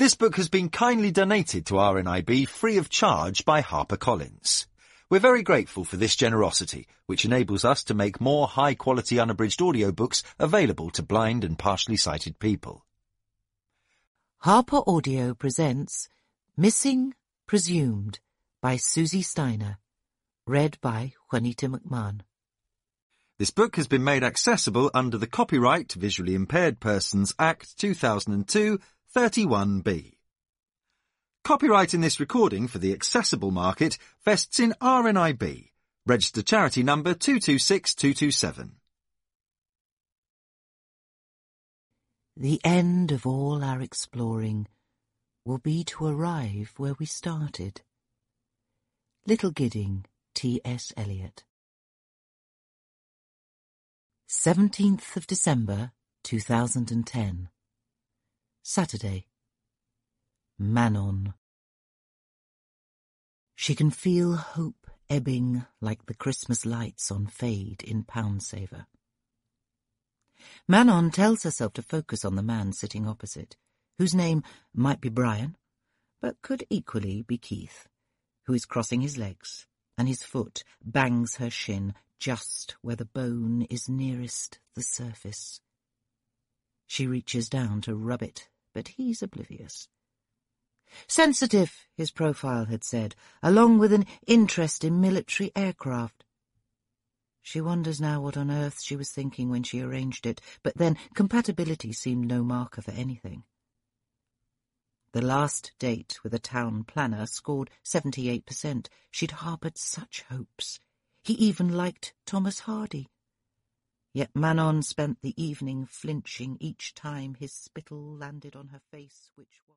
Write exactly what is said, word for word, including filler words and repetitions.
This book has been kindly donated to R N I B free of charge by HarperCollins. We're very grateful for this generosity, which enables us to make more high-quality unabridged audiobooks available to blind and partially sighted people. Harper Audio presents Missing Presumed by Susie Steiner, read by Juanita McMahon. This book has been made accessible under the Copyright Visually Impaired Persons Act two thousand two, thirty-one B. Copyright in this recording for the accessible market vests in R N I B, registered charity number two two six two two seven. The end of all our exploring will be to arrive where we started. Little Gidding, T S Eliot. seventeenth of December, two thousand ten. Saturday. Manon. She can feel hope ebbing like the Christmas lights on Fade in Poundsaver. Manon tells herself to focus on the man sitting opposite, whose name might be Brian, but could equally be Keith, who is crossing his legs, and his foot bangs her shin just where the bone is nearest the surface. She reaches down to rub it, but he's oblivious. Sensitive, his profile had said, along with an interest in military aircraft. She wonders now what on earth she was thinking when she arranged it, but then compatibility seemed no marker for anything. The last date with a town planner scored seventy-eight percent. She'd harboured such hopes. He even liked Thomas Hardy. Yet Manon spent the evening flinching each time his spittle landed on her face, which was...